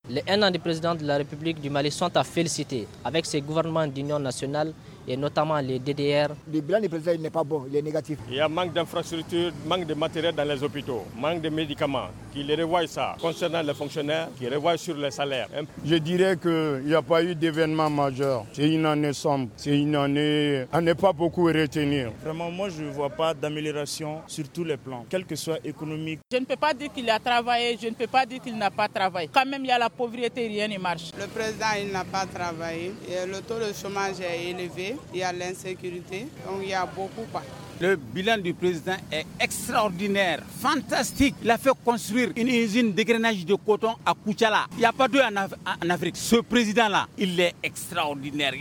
Les 1 an du président de la République du Mali sont à féliciter avec ses gouvernements d'union nationale et notamment les DDR. Le bilan du président n'est pas bon, il est négatif. Il y a manque d'infrastructures, manque de matériel dans les hôpitaux, manque de médicaments. Qu'il revoie ça. Concernant les fonctionnaires, qu'il revoie sur les salaires. Je dirais qu'il n'y a pas eu d'événement majeur. C'est une année sombre, c'est une année à ne pas beaucoup retenir. Vraiment, moi je ne vois pas d'amélioration sur tous les plans, quel que soit économique. Je ne peux pas dire qu'il a travaillé, je ne peux pas dire qu'il n'a pas travaillé. Quand même, il y a la pauvreté, rien ne marche. Le président, il n'a pas travaillé. Et le taux de chômage est élevé. Il y a l'insécurité. Donc il y a beaucoup. Le bilan du président est extraordinaire, fantastique. Il a fait construire une usine d'égrenage de coton à Koutiala. Il n'y a pas d'eux en Afrique. Ce président-là, il est extraordinaire.